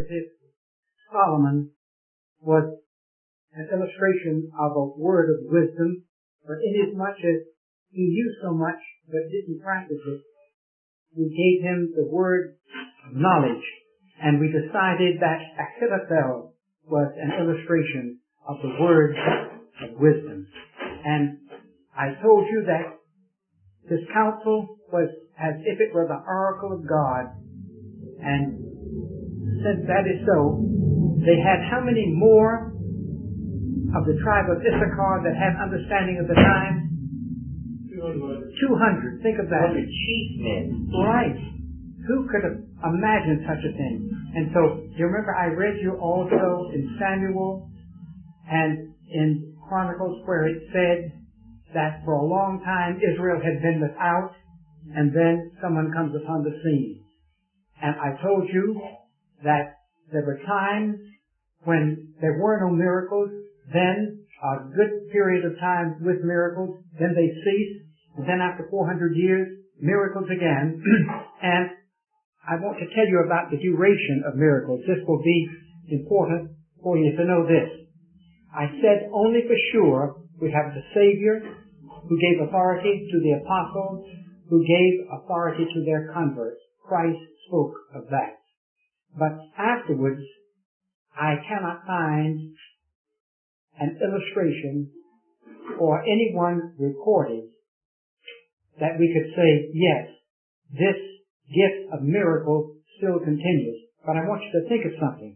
as if Solomon was an illustration of a word of wisdom, but inasmuch as he knew so much but didn't practice it, we gave him the word of knowledge, and we decided that Ahithophel was an illustration of the word of wisdom. And I told you that this counsel was as if it were the oracle of God, and since that is so, they had how many more of the tribe of Issachar that had understanding of the times? 200. Think of that. Chief men. Right. Who could have imagined such a thing? And so, do you remember I read you also in Samuel and in Chronicles where it said that for a long time Israel had been without, and then someone comes upon the scene. And I told you that there were times when there were no miracles, then a good period of time with miracles, then they ceased, and then after 400 years, miracles again. And I want to tell you about the duration of miracles. This will be important for you to know this. I said only for sure we have the Savior who gave authority to the apostles, who gave authority to their converts. Christ spoke of that. But afterwards, I cannot find an illustration or anyone recorded that we could say, yes, this gift of miracle still continues. But I want you to think of something.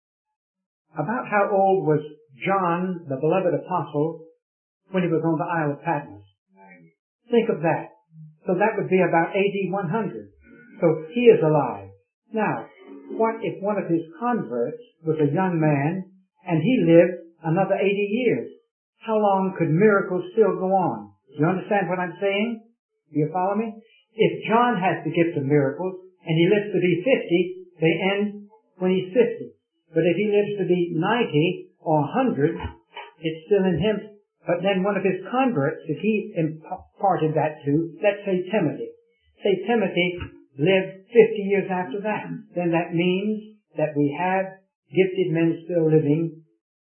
About how old was John, the beloved apostle, when he was on the Isle of Patmos? Think of that. So that would be about AD 100. So he is alive. Now, what if one of his converts was a young man and he lived another 80 years? How long could miracles still go on? Do you understand what I'm saying? Do you follow me? If John has the gift of miracles and he lives to be 50, they end when he's 50. But if he lives to be 90 or 100, it's still in him. But then one of his converts, if he imparted that to, let's say Timothy. Say Timothy lived 50 years after that. Then that means that we have gifted men still living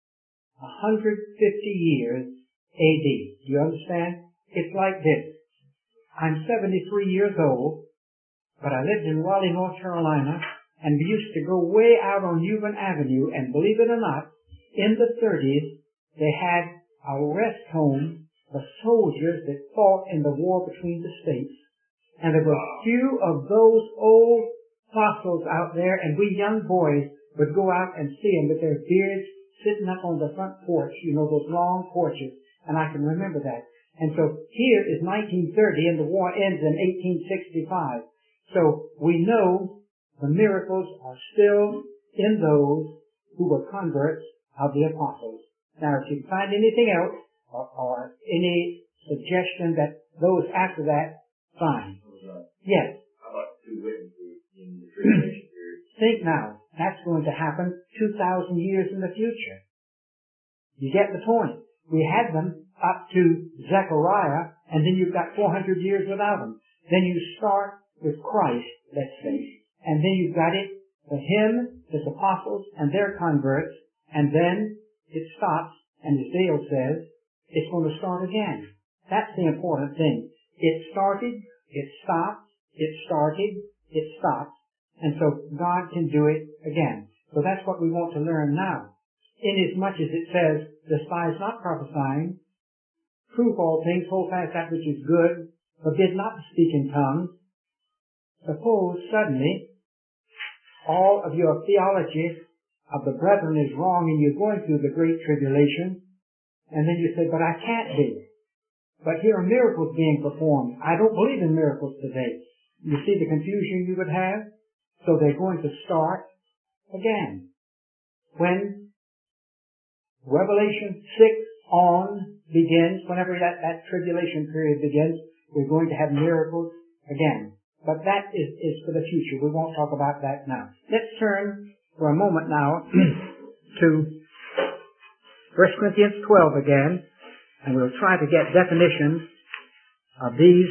150 years AD. Do you understand? It's like this. I'm 73 years old, but I lived in Raleigh, North Carolina, and we used to go way out on Newman Avenue, and believe it or not, in the 30s, they had a rest home for soldiers that fought in the war between the states. And there were few of those old fossils out there, and we young boys would go out and see them with their beards sitting up on the front porch, you know, those long porches, and I can remember that. And so here is 1930, and the war ends in 1865. So we know the miracles are still in those who were converts of the apostles. Now, if you can find anything else, or any suggestion that those after that, fine. Yes. How about two witnesses in the tribulation period? Think now. That's going to happen 2,000 years in the future. You get the point. We had them up to Zechariah, and then you've got 400 years without them. Then you start with Christ, let's say, and then you've got it for him, his apostles, and their converts, and then it stops, and as Dale says, it's going to start again. That's the important thing. It started, it stopped, it started, it stopped, and so God can do it again. So that's what we want to learn now. Inasmuch as it says, despise not prophesying, prove all things, hold fast that which is good, forbid not to speak in tongues. Suppose suddenly all of your theology of the brethren is wrong and you're going through the great tribulation, and then you say, but I can't be. But here are miracles being performed. I don't believe in miracles today. You see the confusion you would have? So they're going to start again. When Revelation 6 on begins, whenever that tribulation period begins, we're going to have miracles again. But that is for the future. We won't talk about that now. Let's turn for a moment now to 1 Corinthians 12 again, and we'll try to get definitions of these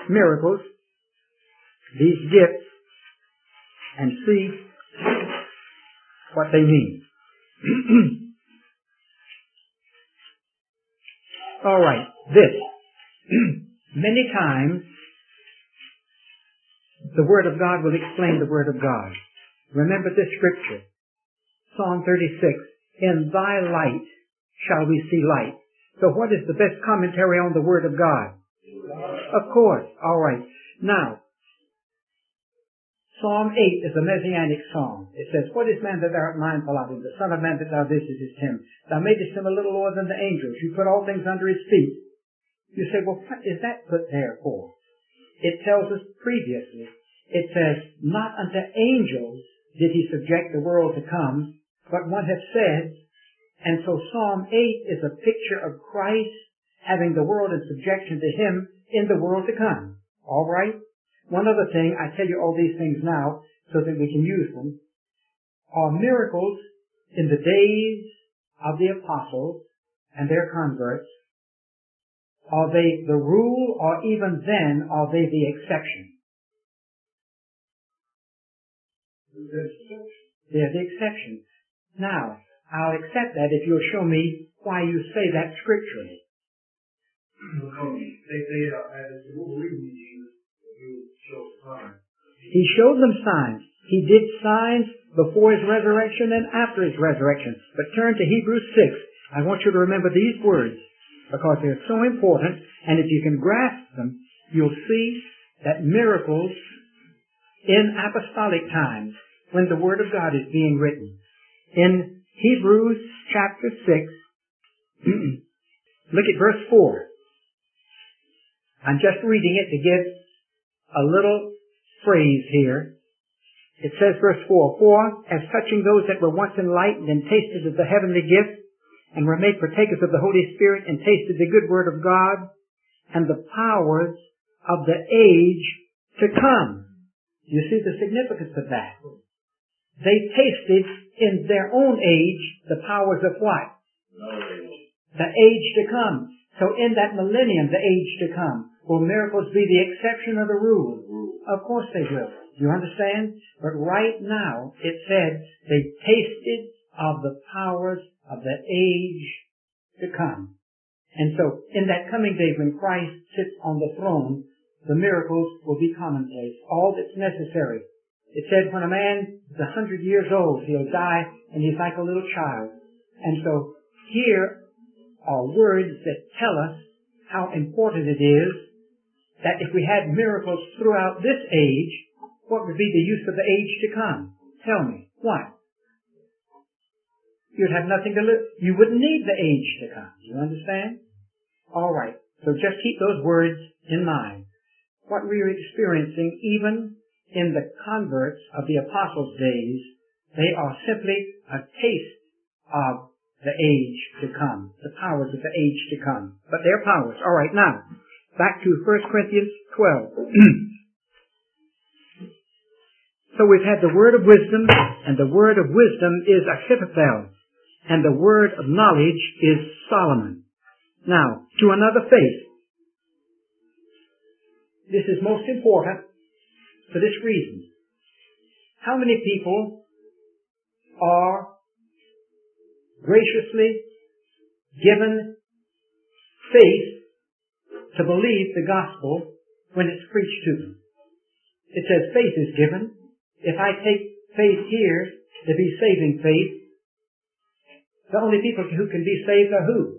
miracles, these gifts, and see what they mean. All right, this. Many times, the Word of God will explain the Word of God. Remember this scripture, Psalm 36, in thy light shall we see light. So what is the best commentary on the Word of God? Of course. All right. Now, Psalm 8 is a messianic psalm. It says, what is man that thou art mindful of him? The Son of Man that thou visitest him. Thou madest him a little lower than the angels. You put all things under his feet. You say, well, what is that put there for? It tells us previously. It says, not unto angels did he subject the world to come, but one hath said, and so Psalm 8 is a picture of Christ having the world in subjection to him in the world to come. All right? One other thing, I tell you all these things now so that we can use them, are miracles in the days of the apostles and their converts. Are they the rule, or even then are they the exception? They're the exception. Now, I'll accept that if you'll show me why you say that scripturally. He showed them signs. He did signs before his resurrection and after his resurrection. But turn to Hebrews 6. I want you to remember these words because they're so important, and if you can grasp them, you'll see that miracles in apostolic times, when the Word of God is being written. In Hebrews chapter 6, look at verse 4. I'm just reading it to give a little phrase here. It says, verse 4, for as touching those that were once enlightened and tasted of the heavenly gift, and were made partakers of the Holy Spirit, and tasted the good word of God, and the powers of the age to come. You see the significance of that. They tasted in their own age the powers of what? The age to come. So in that millennium, the age to come, will miracles be the exception or the rule? Of course they will. Do you understand? But right now, it said they tasted of the powers of the age to come. And so, in that coming day when Christ sits on the throne, the miracles will be commonplace. All that's necessary. It said when a man is 100 years old, he'll die and he's like a little child. And so, here are words that tell us how important it is that if we had miracles throughout this age, what would be the use of the age to come? Tell me. What? You'd have nothing to live. You wouldn't need the age to come. Do you understand? All right. So just keep those words in mind. What we are experiencing, even in the converts of the apostles' days, they are simply a taste of the age to come, the powers of the age to come. But they're powers. All right, now, back to 1 Corinthians 12. So we've had the word of wisdom, and the word of wisdom is Ahithophel, and the word of knowledge is Solomon. Now, to another faith. This is most important for this reason. How many people are graciously given faith to believe the gospel when it's preached to them? It says faith is given. If I take faith here to be saving faith, the only people who can be saved are who?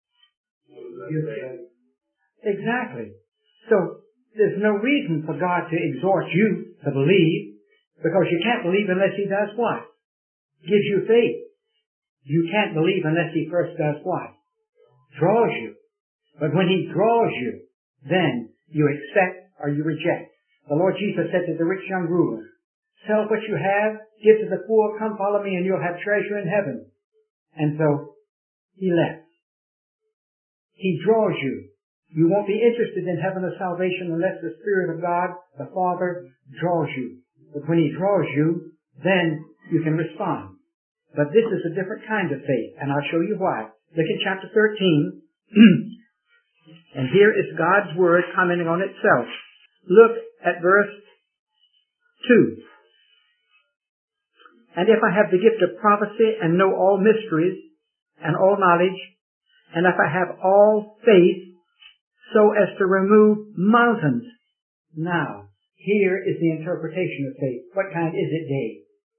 Exactly. So, there's no reason for God to exhort you to believe, because you can't believe unless He does what? Gives you faith. You can't believe unless He first does what? Draws you. But when He draws you, then you accept or you reject. The Lord Jesus said to the rich young ruler, sell what you have, give to the poor, come follow me, and you'll have treasure in heaven. And so, He left. He draws you. You won't be interested in heaven or salvation unless the Spirit of God, the Father, draws you. But when He draws you, then you can respond. But this is a different kind of faith, and I'll show you why. Look in chapter 13, and here is God's Word commenting on itself. Look at verse 2. And if I have the gift of prophecy and know all mysteries and all knowledge, and if I have all faith so as to remove mountains. Now, here is the interpretation of faith. What kind is it, Dave?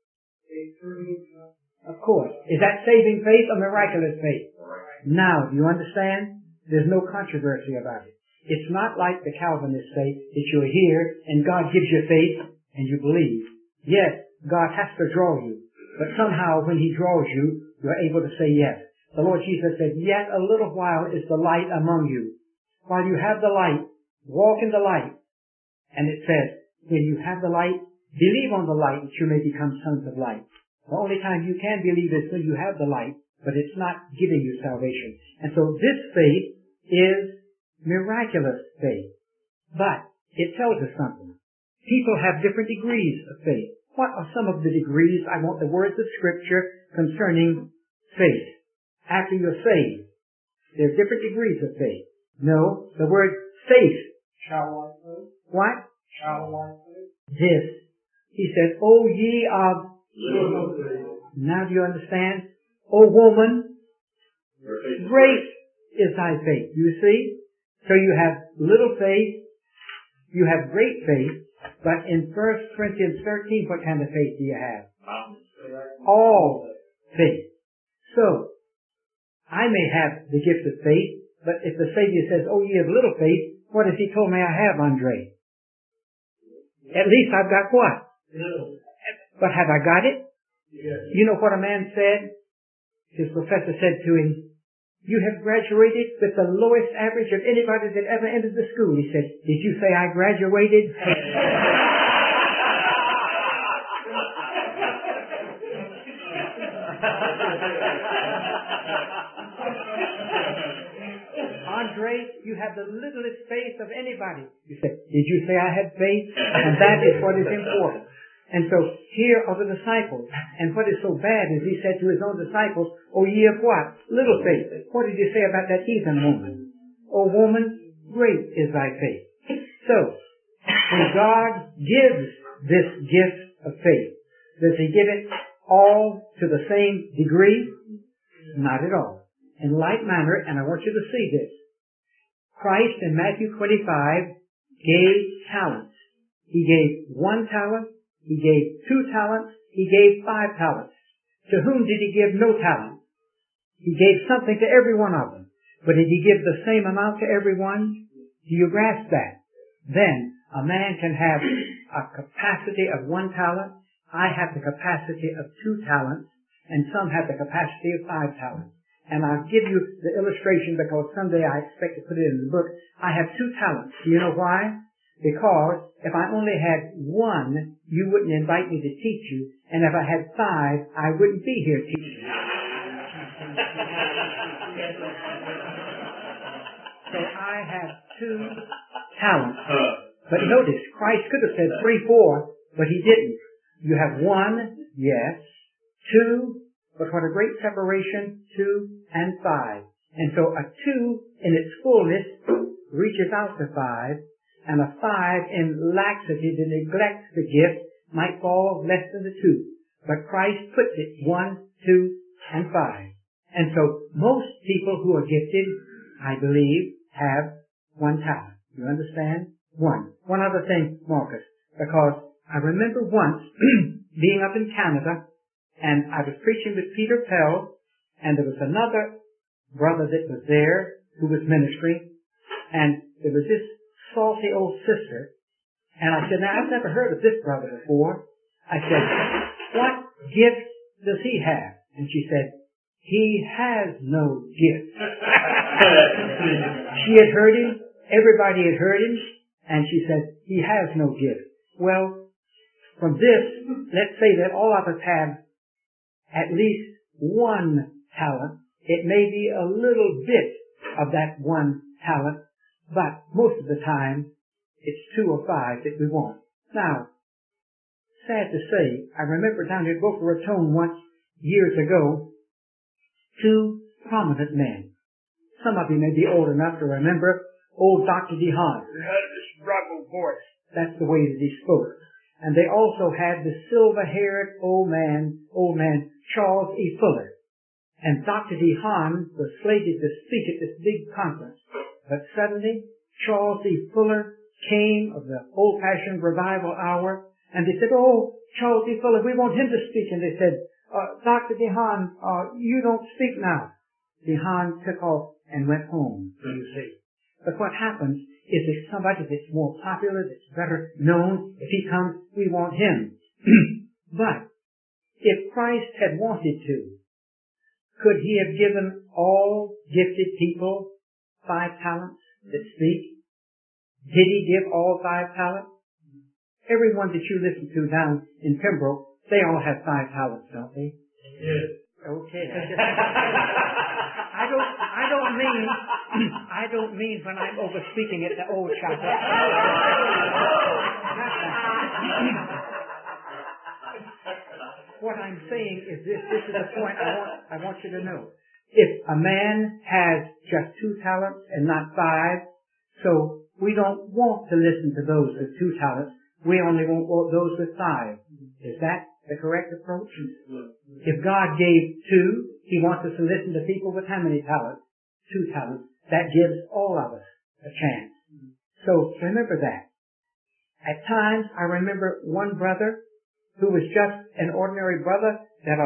Of course. Is that saving faith or miraculous faith? Now, do you understand? There's no controversy about it. It's not like the Calvinists say that you're here and God gives you faith and you believe. Yes, God has to draw you. But somehow when He draws you, you're able to say yes. The Lord Jesus said, yet a little while is the light among you. While you have the light, walk in the light. And it says, when you have the light, believe on the light that you may become sons of light. The only time you can believe is when you have the light, but it's not giving you salvation. And so this faith is miraculous faith. But it tells us something. People have different degrees of faith. What are some of the degrees? I want the words of Scripture concerning faith. After you're saved, there are different degrees of faith. No, the word faith. Childlike faith. What? Childlike faith. This. He said, O ye of Little faith. Now do you understand? O woman, great is thy faith. You see? So you have little faith, you have great faith, but in 1 Corinthians 13, what kind of faith do you have? All faith. So, I may have the gift of faith, but if the Savior says, oh, ye have little faith, what has He told me I have, Andre? At least I've got what? Little. But have I got it? Yes. You know what a man said? His professor said to him, you have graduated with the lowest average of anybody that ever entered the school. He said, did you say I graduated? Andre, you have the littlest faith of anybody. You said, did you say I had faith? And that is what is important. And so here are the disciples. And what is so bad is He said to His own disciples, O ye of what? Little faith. What did He say about that heathen woman? O woman, great is thy faith. So, when God gives this gift of faith, does He give it all to the same degree? Not at all. In like manner, and I want you to see this, Christ in Matthew 25 gave talents. He gave 1 talent. He gave 2 talents. He gave 5 talents. To whom did He give no talent? He gave something to every one of them. But did He give the same amount to everyone? Do you grasp that? Then a man can have a capacity of 1 talent. I have the capacity of 2 talents. And some have the capacity of 5 talents. And I'll give you the illustration because someday I expect to put it in the book. I have 2 talents. Do you know why? Because if I only had 1, you wouldn't invite me to teach you. And if I had 5, I wouldn't be here teaching you. So I have 2 talents. But notice, Christ could have said 3, 4, but He didn't. You have 1, yes. 2, but what a great separation, 2 and 5. And so a 2 in its fullness reaches out to 5. And a 5 in laxity that neglects the gift might fall less than the 2. But Christ puts it 1, 2, and 5. And so most people who are gifted, I believe, have 1 talent. You understand? 1. One other thing, Marcus, because I remember once being up in Canada, and I was preaching with Peter Pell, and there was another brother that was there who was ministering, and there was this salty old sister, and I said, now I've never heard of this brother before. I said, what gift does he have? And she said, he has no gift. She had heard him, everybody had heard him, and she said, he has no gift. Well, from this, let's say that all of us have at least 1 talent. It may be a little bit of that 1 talent, but most of the time, it's 2 or 5 that we want. Now, sad to say, I remember down at Boca Raton once, years ago, 2 prominent men. Some of you may be old enough to remember old Dr. DeHaan. He had this rugged voice. That's the way that he spoke. And they also had the silver-haired old man, Charles E. Fuller. And Dr. DeHaan was slated to speak at this big conference. But suddenly, Charles E. Fuller came of the old-fashioned revival hour, and they said, "Oh, Charles E. Fuller, we want him to speak." And they said, "Dr. DeHaan, you don't speak now." DeHaan took off and went home, you see. But what happens is if somebody that's more popular, that's better known, if he comes, we want him. But if Christ had wanted to, could he have given all gifted people 5 talents that speak? Did he give all 5 talents? Everyone that you listen to down in Pembroke, they all have 5 talents, don't they? Yes. Okay. I don't mean when I'm over speaking at the old chapel. What I'm saying is this is the point I want you to know. If a man has just 2 talents and not 5, so we don't want to listen to those with 2 talents. We only want those with 5. Is that the correct approach? If God gave 2, he wants us to listen to people with how many talents? 2 talents. That gives all of us a chance. So remember that. At times, I remember one brother who was just an ordinary brother that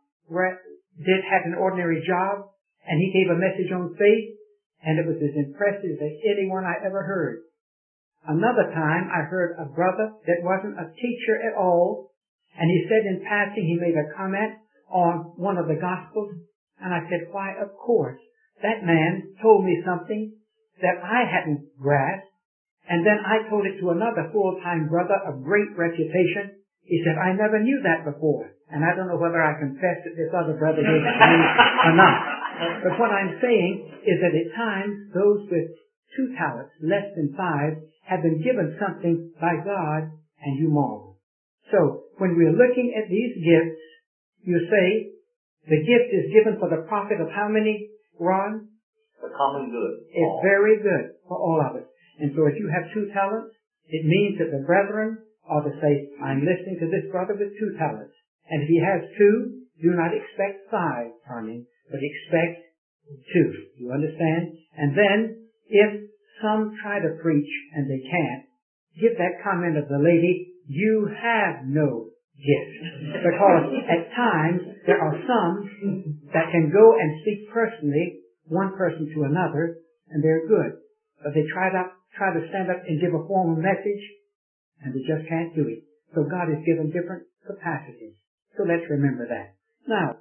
did have an ordinary job, and he gave a message on faith, and it was as impressive as anyone I ever heard. Another time, I heard a brother that wasn't a teacher at all, and he said in passing, he made a comment on one of the Gospels, and I said, "Why, of course, that man told me something that I hadn't grasped." And then I told it to another full-time brother of great reputation. He said, "I never knew that before." And I don't know whether I confessed that this other brother gave it to me or not. But what I'm saying is that at times, those with 2 talents, less than 5, have been given something by God, and you marvel. So, when we're looking at these gifts, you say, the gift is given for the profit of how many, Ron? The common good. It's very good for all of us. And so if you have 2 talents, it means that the brethren are to say, "I'm listening to this brother with 2 talents. And if he has 2, do not expect 5 from him, but expect 2. You understand? And then, if some try to preach and they can't, give that comment of the lady, "You have no gift." Because at times, there are some that can go and speak personally, one person to another, and they're good. But they try to stand up and give a formal message, and they just can't do it. So God has given different capacities. So let's remember that. Now,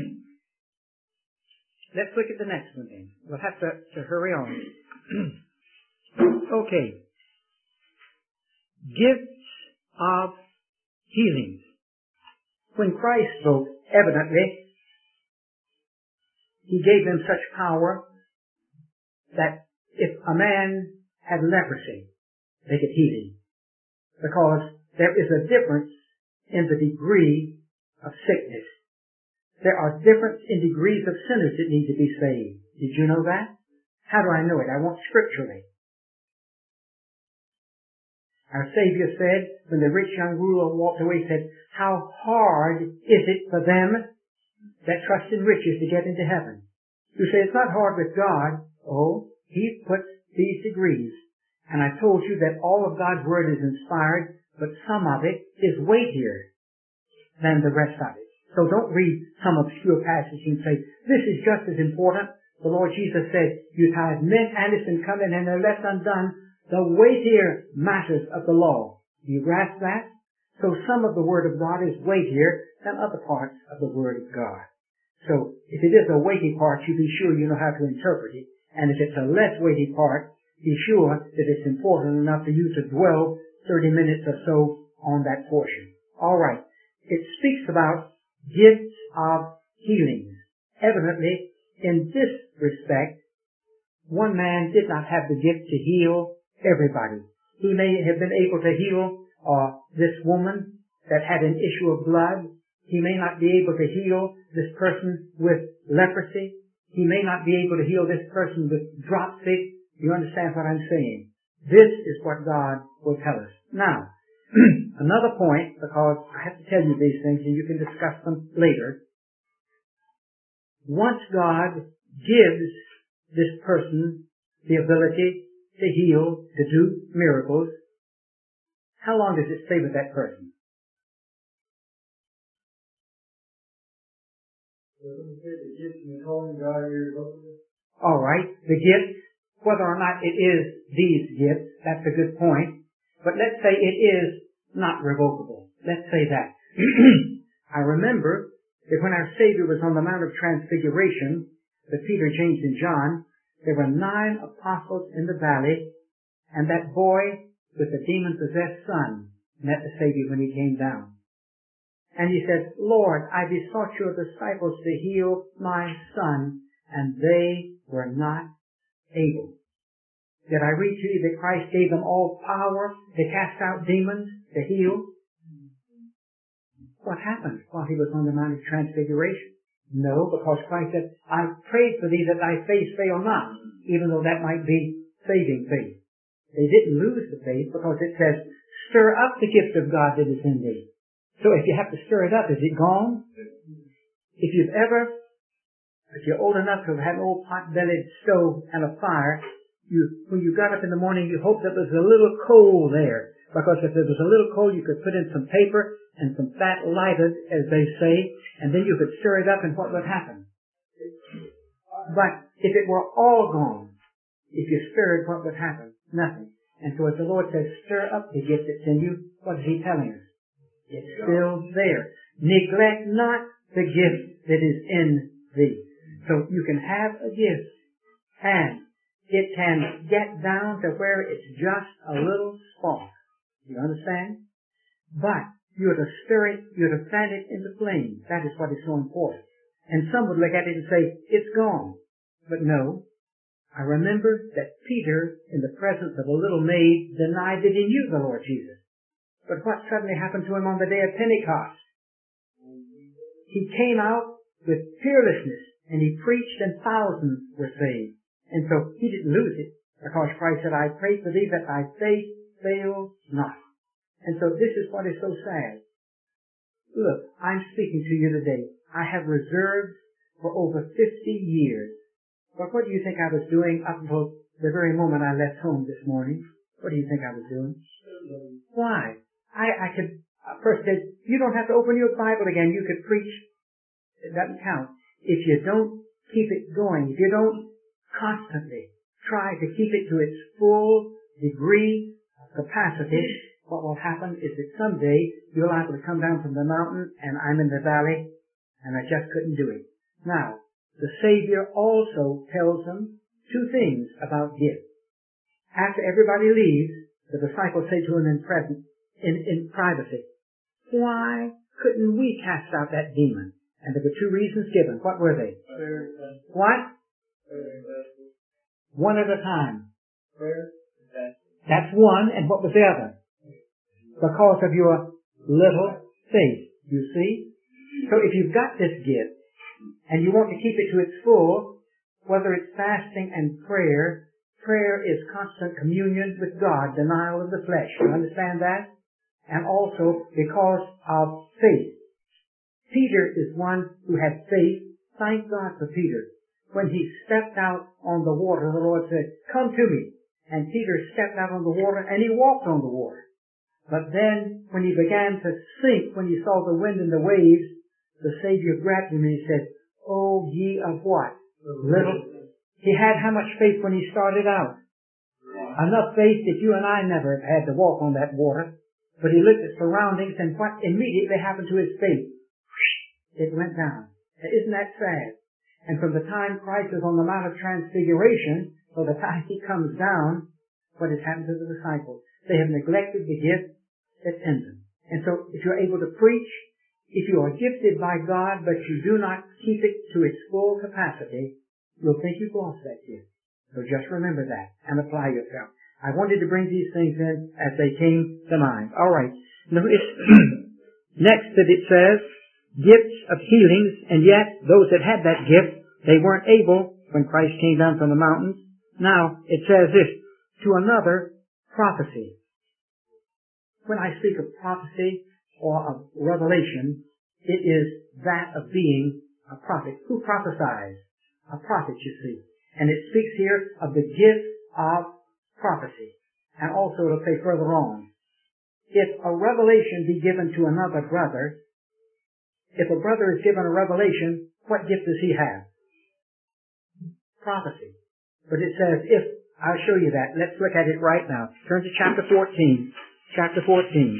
let's look at the next one then. We'll have to hurry on. Okay. Gifts of healings. When Christ spoke, evidently, he gave them such power that if a man had leprosy, they could heal him. Because there is a difference in the degree of sickness. There are difference in degrees of sinners that need to be saved. Did you know that? How do I know it? I want scripturally. Our Savior said, when the rich young ruler walked away, he said, "How hard is it for them that trust in riches to get into heaven?" You say, "It's not hard with God." Oh, he puts these degrees. And I told you that all of God's Word is inspired, but some of it is weightier than the rest of it. So don't read some obscure passage and say, "This is just as important." The Lord Jesus said, "You tithe mint, anise, and cumin, and are left undone the weightier matters of the law." Do you grasp that? So some of the Word of God is weightier than other parts of the Word of God. So if it is a weighty part, you be sure you know how to interpret it. And if it's a less weighty part, be sure that it's important enough for you to dwell 30 minutes or so on that portion. All right. It speaks about gifts of healings. Evidently, in this respect, one man did not have the gift to heal everybody. He may have been able to heal this woman that had an issue of blood. He may not be able to heal this person with leprosy. He may not be able to heal this person with dropsy. You understand what I'm saying? This is what God will tell us. Now, Another point, because I have to tell you these things and you can discuss them later. Once God gives this person the ability to heal, to do miracles, how long does it stay with that person? All right, the gifts, whether or not it is these gifts, that's a good point. But let's say it is not revocable. Let's say that. I remember that when our Savior was on the Mount of Transfiguration, with Peter, James, and John, there were 9 apostles in the valley, and that boy with the demon-possessed son met the Savior when he came down. And he said, Lord, I besought your disciples to heal my son, and they were not able. Did I read to you that Christ gave them all power to cast out demons, to heal? What happened while he was on the Mount of Transfiguration? No, because Christ said, I prayed for thee that thy faith fail not, even though that might be saving faith. They didn't lose the faith because it says, stir up the gift of God that is in thee. So if you have to stir it up, is it gone? If you're old enough to have had an old pot-bellied stove and a fire, when you got up in the morning, you hoped that there was a little coal there. Because if there was a little coal, you could put in some paper and some fat lighted, as they say, and then you could stir it up, and what would happen? But if it were all gone, if you stirred, what would happen? Nothing. And so as the Lord says, stir up the gift that's in you, what is He telling us? It's still there. Neglect not the gift that is in thee. So you can have a gift, and it can get down to where it's just a little spark. You understand? But you're to stir it, you're to fan it into flame. That is what is so important. And some would look at it and say, it's gone. But no. I remember that Peter, in the presence of a little maid, denied that he knew the Lord Jesus. But what suddenly happened to him on the day of Pentecost? He came out with fearlessness, and he preached, and thousands were saved. And so he didn't lose it, because Christ said, I pray for thee that thy faith fail not. And so this is what is so sad. Look, I'm speaking to you today. I have reserved for over 50 years. But what do you think I was doing up until the very moment I left home this morning? What do you think I was doing? Why? I could, first said, you don't have to open your Bible again. You could preach. It doesn't count. If you don't keep it going, if you don't constantly try to keep it to its full degree of capacity, what will happen is that someday you're liable to come down from the mountain and I'm in the valley and I just couldn't do it. Now, the Savior also tells them 2 things about gifts. After everybody leaves, the disciples say to him in privacy, why couldn't we cast out that demon? And there were 2 reasons given. What were they? What? One at a time. That's one, and what was the other? Because of your little faith, you see? So if you've got this gift, and you want to keep it to its full, whether it's fasting and prayer, prayer is constant communion with God, denial of the flesh. You understand that? And also because of faith. Peter is one who had faith. Thank God for Peter. When he stepped out on the water, the Lord said, come to me. And Peter stepped out on the water, and he walked on the water. But then, when he began to sink, when he saw the wind and the waves, the Savior grabbed him and he said, oh, ye of what? Little. He had how much faith when he started out? Enough faith that you and I never have had to walk on that water. But he looked at surroundings, and what immediately happened to his faith? It went down. Isn't that sad? And from the time Christ is on the Mount of Transfiguration, till the time he comes down, what has happened to the disciples? They have neglected the gift that's in them. And so if you're able to preach, if you are gifted by God, but you do not keep it to its full capacity, you'll think you've lost that gift. So just remember that and apply yourself. I wanted to bring these things in as they came to mind. All right. Notice next that it says, gifts of healings, and yet those that had that gift, they weren't able when Christ came down from the mountains. Now, it says this, to another, prophecy. when I speak of prophecy or of revelation, it is that of being a prophet. Who prophesies? A prophet, you see. And it speaks here of the gift of prophecy. And also it'll say further on, if a revelation be given to another brother, if a brother is given a revelation, what gift does he have? Prophecy. But it says, if, I'll show you that. Let's look at it right now. Turn to chapter 14. Chapter 14.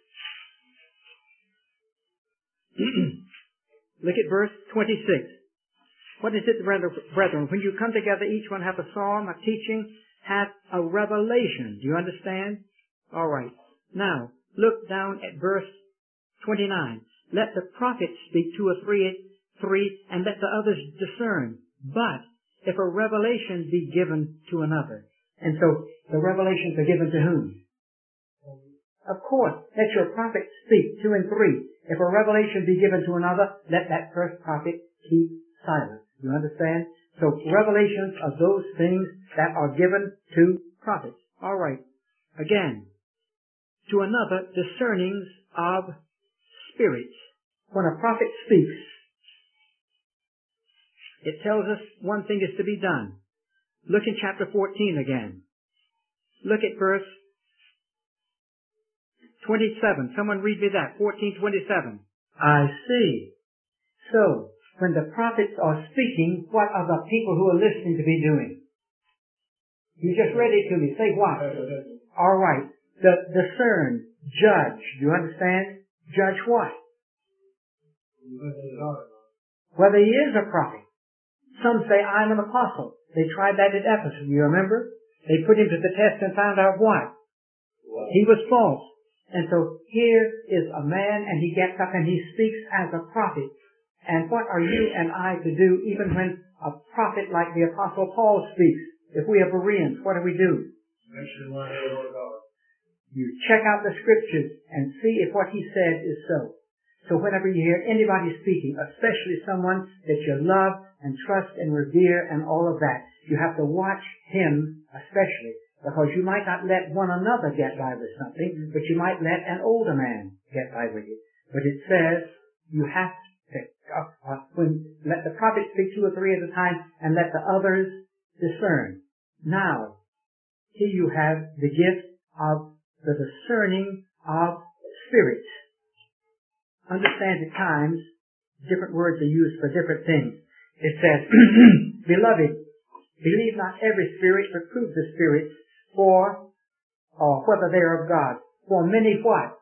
Look at verse 26. What is it, brethren? When you come together, each one have a psalm, a teaching, have a revelation. Do you understand? All right. Now, look down at verse 29. Let the prophets speak 2 or 3, and let the others discern. But if a revelation be given to another. And so, the revelations are given to whom? Of course, let your prophet speak 2 and 3. If a revelation be given to another, let that first prophet keep silent. You understand? So, revelations are those things that are given to prophets. All right. Again, to another, discernings of spirits. When a prophet speaks, it tells us one thing is to be done. Look in chapter 14 again. Look at verse 27. Someone read me that. 14:27. I see. So, when the prophets are speaking, what are the people who are listening to be doing? You just read it to me. Say what? All right. Discern, judge. Do you understand? Judge what? Whether he is a prophet. Some say, I'm an apostle. They tried that at Ephesus. You remember? They put him to the test and found out what? He was false. And so here is a man, and he gets up and he speaks as a prophet. And what are you and I to do even when a prophet like the Apostle Paul speaks? If we are Bereans, what do? You check out the scriptures and see if what he said is so. So whenever you hear anybody speaking, especially someone that you love and trust and revere and all of that, you have to watch him especially, because you might not let one another get by with something, but you might let an older man get by with it. But it says you have to let the prophet speak 2 or 3 at a time and let the others discern. Now, here you have the gift of the discerning of spirits. Understand at times, different words are used for different things. It says, Beloved, believe not every spirit, but prove the spirits, for whether they are of God. For many what?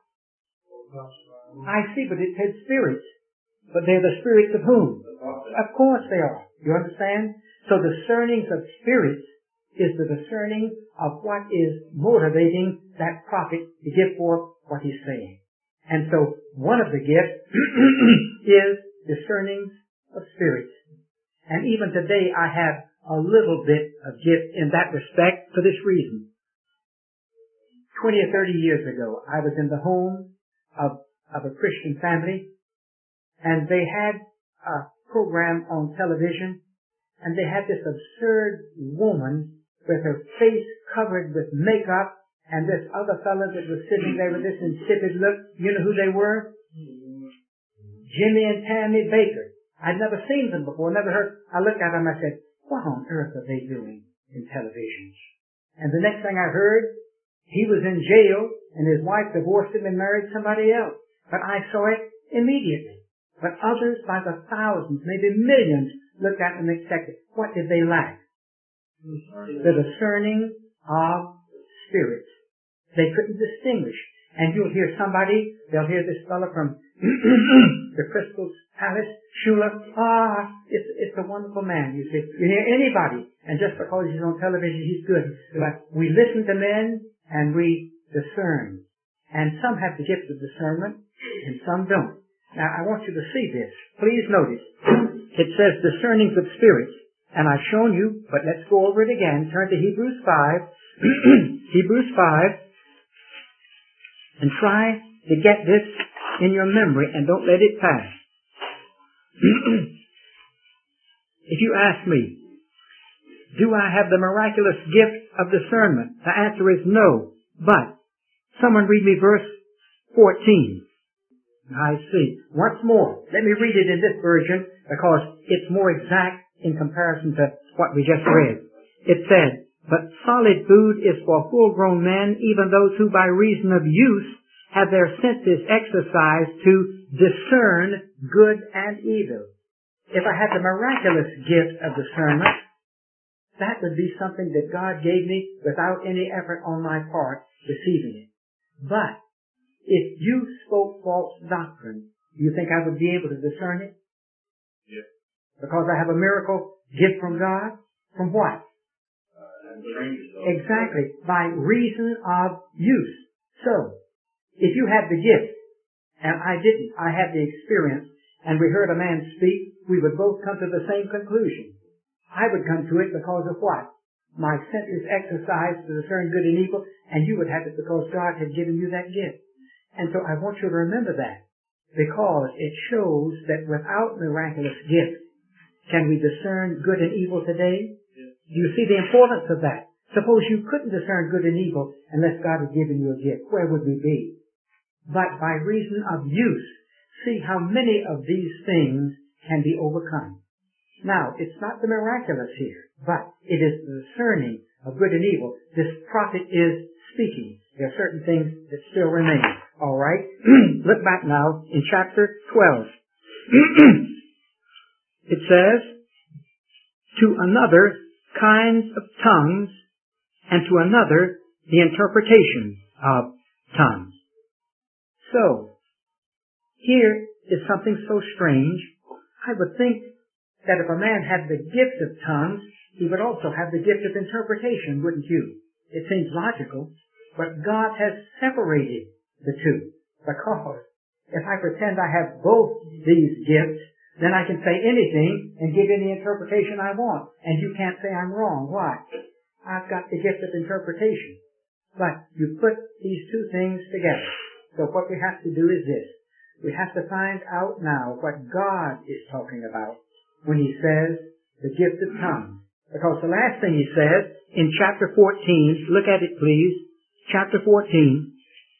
I see, but it said spirits. But they're the spirits of whom? Of course they are. You understand? So discerning of spirits is the discerning of what is motivating that prophet to give forth what he's saying. And so one of the gifts is discerning of spirits. And even today I have a little bit of gift in that respect for this reason. 20 or 30 years ago, I was in the home of a Christian family, and they had a program on television, and they had this absurd woman with her face covered with makeup, and this other fellow that was sitting there with this insipid look. You know who they were? Jimmy and Tammy Baker. I'd never seen them before, never heard. I looked at them, I said, what on earth are they doing in television? And the next thing I heard, he was in jail, and his wife divorced him and married somebody else. But I saw it immediately. But others, by the thousands, maybe millions, looked at them and expected. What did they lack? The discerning of spirits. They couldn't distinguish. And you'll hear somebody, they'll hear this fellow from the Crystal Palace, Shula. It's a wonderful man, you see. You hear anybody, and just because he's on television, he's good. But we listen to men, and we discern. And some have the gift of discernment, and some don't. Now, I want you to see this. Please notice. It says discerning of spirits. And I've shown you, but let's go over it again. Turn to Hebrews 5. Hebrews 5. And try to get this in your memory and don't let it pass. If you ask me, do I have the miraculous gift of discernment? The answer is no. But Someone read me verse 14. I see. Once more, let me read it in this version because it's more exact in comparison to what we just read. It said, "But solid food is for full-grown men, even those who by reason of use have their senses exercised to discern good and evil." If I had the miraculous gift of discernment, that would be something that God gave me without any effort on my part receiving it. But if you spoke false doctrine, do you think I would be able to discern it? Yes. Because I have a miracle gift from God? From what? Exactly. By reason of use. So, if you had the gift, and I didn't, I had the experience, and we heard a man speak, we would both come to the same conclusion. I would come to it because of what? My senses exercised to discern good and evil, and you would have it because God had given you that gift. And so I want you to remember that, because it shows that without miraculous gifts, can we discern good and evil today? Do you see the importance of that? Suppose you couldn't discern good and evil unless God had given you a gift. Where would we be? But by reason of use, see how many of these things can be overcome. Now, it's not the miraculous here, but it is the discerning of good and evil. This prophet is speaking. There are certain things that still remain. All right? Look back now in chapter 12. It says, "To another kinds of tongues, and to another the interpretation of tongues." So, here is something so strange. I would think that if a man had the gift of tongues, he would also have the gift of interpretation, wouldn't you? It seems logical, but God has separated the two. Because if I pretend I have both these gifts, then I can say anything and give any interpretation I want. And you can't say I'm wrong. Why? I've got the gift of interpretation. But you put these two things together. So what we have to do is this. We have to find out now what God is talking about when he says the gift of tongues. Because the last thing he says in chapter 14, look at it please, chapter 14,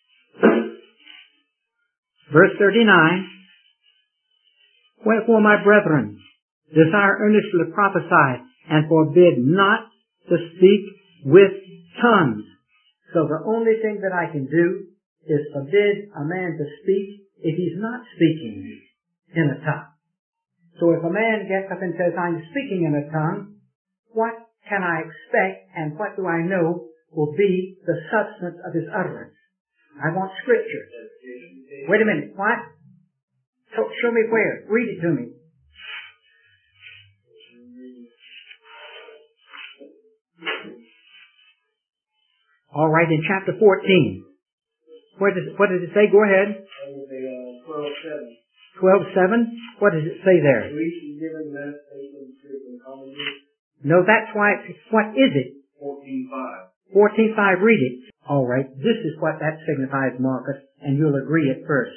verse 39, "Wherefore, my brethren, desire earnestly to prophesy, and forbid not to speak with tongues." So the only thing that I can do is forbid a man to speak if he's not speaking in a tongue. So if a man gets up and says, "I'm speaking in a tongue," what can I expect and what do I know will be the substance of his utterance? I want scripture. Wait a minute, what? Show me where. Read it to me. All right, in chapter 14. What does it say? Go ahead. 12:7. 12:7. What does it say there? No, that's why. What is it? 14:5. 14:5. Read it. All right. This is what that signifies, Marcus, and you'll agree at first.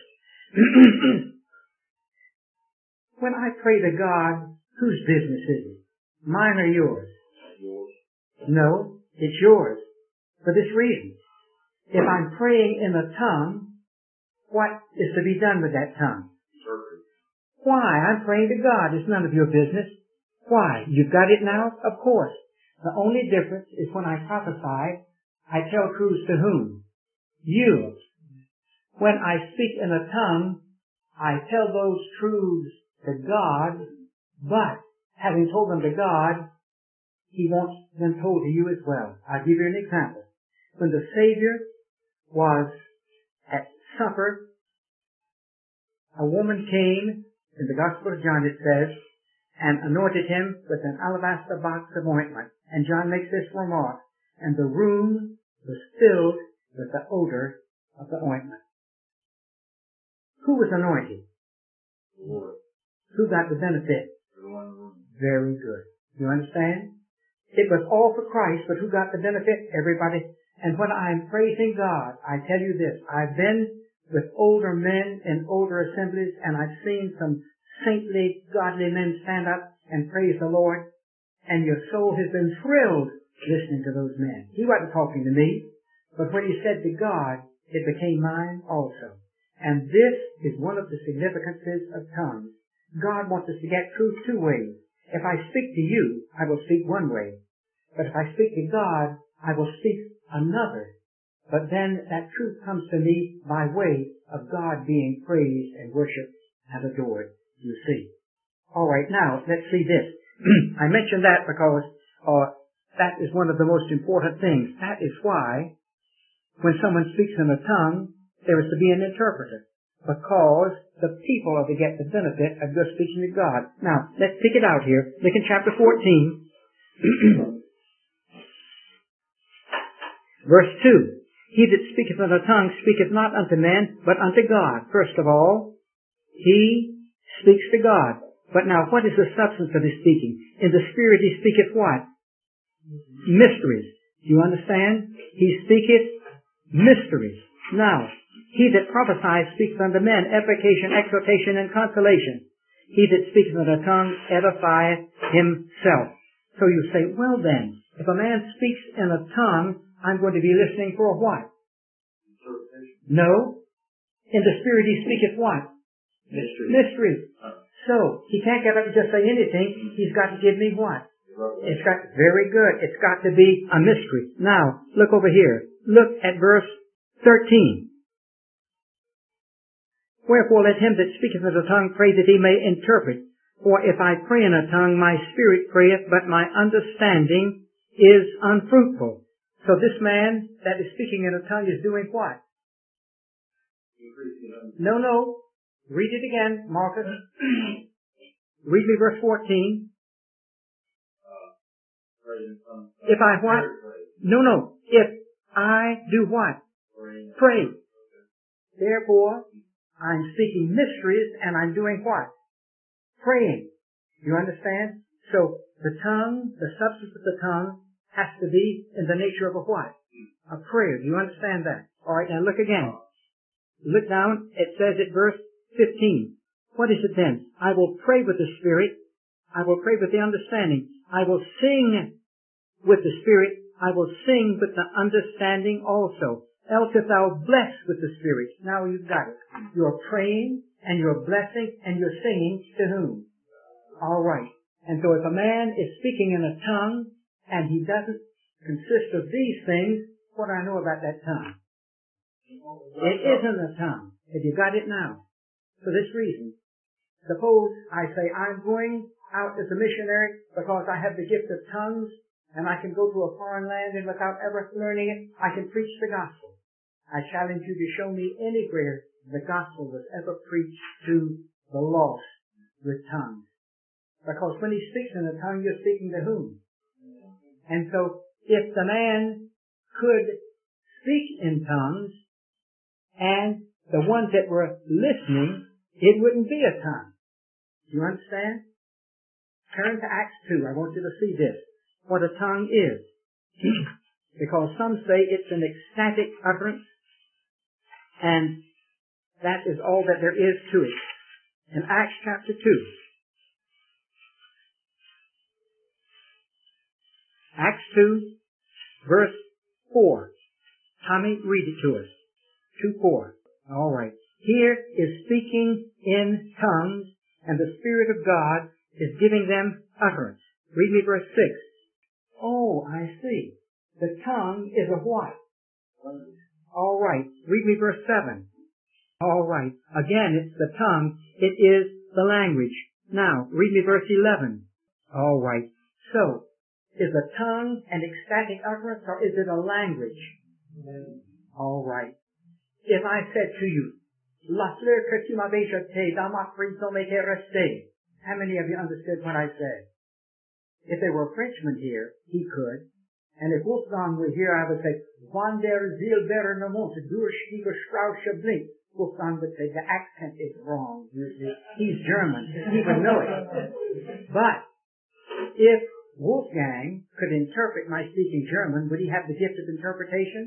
When I pray to God, whose business is it? Mine or yours? Yours. No, it's yours. For this reason. If I'm praying in a tongue, what is to be done with that tongue? Interpret. Why? I'm praying to God. It's none of your business. Why? You've got it now? Of course. The only difference is when I prophesy, I tell truths to whom? You. When I speak in a tongue, I tell those truths to God, but having told them to God, he wants them told to you as well. I'll give you an example. When the Savior was at supper, a woman came, in the Gospel of John it says, and anointed him with an alabaster box of ointment. And John makes this remark, and the room was filled with the odor of the ointment. Who was anointed? The Lord. Who got the benefit? Everyone in the room. Very good. You understand? It was all for Christ, but who got the benefit? Everybody. And when I'm praising God, I tell you this, I've been with older men in older assemblies, and I've seen some saintly, godly men stand up and praise the Lord, and your soul has been thrilled listening to those men. He wasn't talking to me, but when he said to God, it became mine also. And this is one of the significances of tongues. God wants us to get truth two ways. If I speak to you, I will speak one way. But if I speak to God, I will speak another. But then that truth comes to me by way of God being praised and worshipped and adored, you see. All right, now, let's see this. I mentioned that because that is one of the most important things. That is why when someone speaks in a tongue, there is to be an interpreter, because the people are to get the benefit of your speaking to God. Now, let's pick it out here. Look in chapter 14, verse 2. He that speaketh in a tongue speaketh not unto men, but unto God. First of all, he speaks to God. But now, what is the substance of his speaking? In the Spirit he speaketh what? Mysteries. Do you understand? He speaketh mysteries. Now, he that prophesies speaks unto men edification, exhortation, and consolation. He that speaketh in a tongue edifieth himself. So you say, well then, if a man speaks in a tongue, I'm going to be listening for what? No. In the Spirit he speaketh what? Mysteries. So, he can't get up and just say anything. He's got to give me what? It's got, very good. It's got to be a mystery. Now, look over here. Look at verse 13. Wherefore let him that speaketh in a tongue pray that he may interpret. For if I pray in a tongue, my spirit prayeth, but my understanding is unfruitful. So this man that is speaking in a tongue is doing what? No. Read it again, Marcus. Read me verse 14. If I what? No. If I do what? Pray. Therefore, I'm speaking mysteries and I'm doing what? Praying. You understand? So, the tongue, the substance of the tongue, has to be in the nature of a what? A prayer. Do you understand that? Alright, now look again. Look down. It says at verse 15. What is it then? I will pray with the Spirit. I will pray with the understanding. I will sing with the Spirit. I will sing with the understanding also. Else if thou bless with the Spirit. Now you've got it. You're praying and you're blessing and you're singing to whom? Alright. And so if a man is speaking in a tongue and he doesn't consist of these things, what do I know about that tongue? It isn't a tongue. Have you got it now? For this reason, suppose I say I'm going out as a missionary because I have the gift of tongues and I can go to a foreign land and without ever learning it, I can preach the gospel. I challenge you to show me anywhere the gospel was ever preached to the lost with tongues. Because when he speaks in a tongue, you're speaking to whom? And so, if the man could speak in tongues and the ones that were listening, it wouldn't be a tongue. Do you understand? Turn to Acts 2. I want you to see this. What a tongue is. Because some say it's an ecstatic utterance, and that is all that there is to it. In Acts chapter 2. Acts 2, verse 4. Tommy, read it to us. 2:4. All right. Here is speaking in tongues, and the Spirit of God is giving them utterance. Read me verse 6. Oh, I see. The tongue is a what? All right. Read me verse 7. All right. Again, it's the tongue. It is the language. Now, read me verse 11. All right. So, is the tongue an ecstatic utterance or is it a language? All right. If I said to you, La fleur que tu m'avais jetée dans ma prison m'était restée. How many of you understood what I said? If there were a Frenchman here, he could. And if Wolfgang were here, I would say, Van der Zielbernermont, durch die Strausche Blink. Wolfgang would say, the accent is wrong. He's German. He would know it. But, if Wolfgang could interpret my speaking German, would he have the gift of interpretation?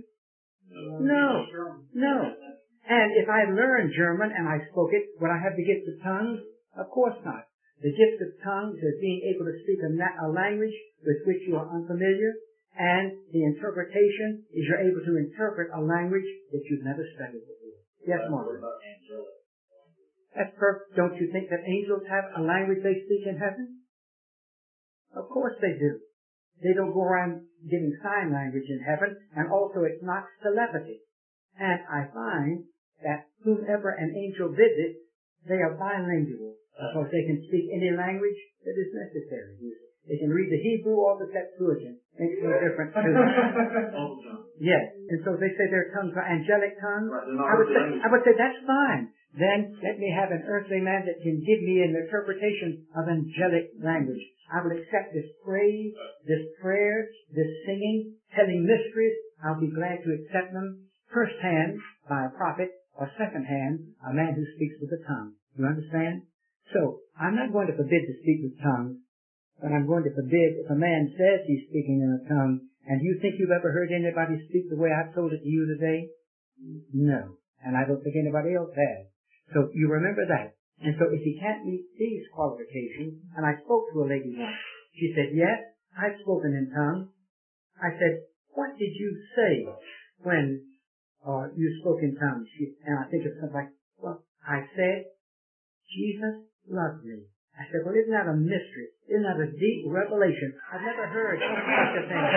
No. And if I learned German and I spoke it, would I have the gift of tongues? Of course not. The gift of tongues is being able to speak a language with which you are unfamiliar, And the interpretation is you're able to interpret a language that you've never studied before. Yes, Margaret. That's perfect. Don't you think that angels have a language they speak in heaven? Of course they do. They don't go around giving sign language in heaven, and also it's not telepathy. And I find that whomever an angel visits, they are bilingual, because they can speak any language that is necessary. They can read the Hebrew or the Septuagint. Makes no difference to them. Yes. And so they say their tongues are angelic tongues. I would say that's fine. Then let me have an earthly man that can give me an interpretation of angelic language. I will accept this praise, this prayer, this singing, telling mysteries. I'll be glad to accept them first hand by a prophet, or second hand, a man who speaks with a tongue. You understand? So, I'm not going to forbid to speak with tongues, but I'm going to forbid if a man says he's speaking in a tongue, and you think you've ever heard anybody speak the way I've told it to you today? No. And I don't think anybody else has. So you remember that. And so if he can't meet these qualifications, and I spoke to a lady once, she said, yes, I've spoken in tongues. I said, what did you say when you spoke in tongues? And I think it's something like, well, I said, Jesus loves me. I said, well, isn't that a mystery? Isn't that a deep revelation? I've never heard such a thing.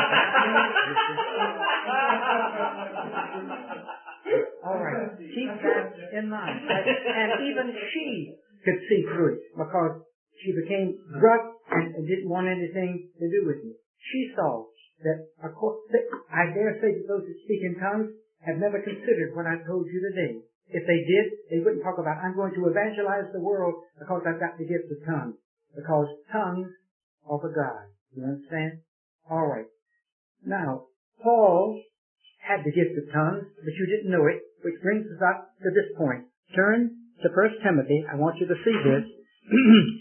All right. Keep that in mind. And even she could see through it, because she became drugged and didn't want anything to do with me. She saw that, of course, I dare say that those that speak in tongues have never considered what I told you today. If they did, they wouldn't talk about, I'm going to evangelize the world because I've got the gift of tongues. Because tongues are for God. You understand? All right. Now, Paul had the gift of tongues, but you didn't know it, which brings us up to this point. Turn to 1 Timothy. I want you to see this.